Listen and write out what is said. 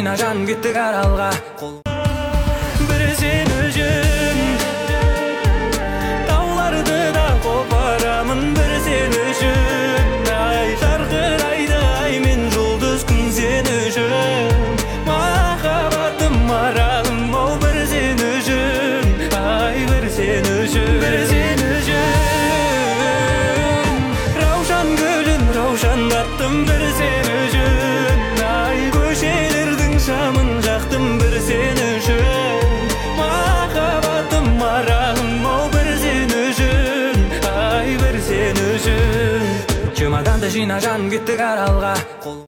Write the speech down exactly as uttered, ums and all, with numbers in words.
жыйна жан кеттик аралга. Бир сен үчүн тауларды да копарамын, бир сен үчүн ай жаркырайды ай мен жулдуз күн сен үчүн. Махаббатым маралым о бир сен үчүн ай бир сен үчүн, бир сен үчүн раушан көлүн раушандаттым бир сен үчүн ай көшелердин шамын жактым бир сен үчүн. Махаббатым маралым о бир сен үчүн ай бир сен үчүн. Чемоданды жыйна жан кеттик аралга.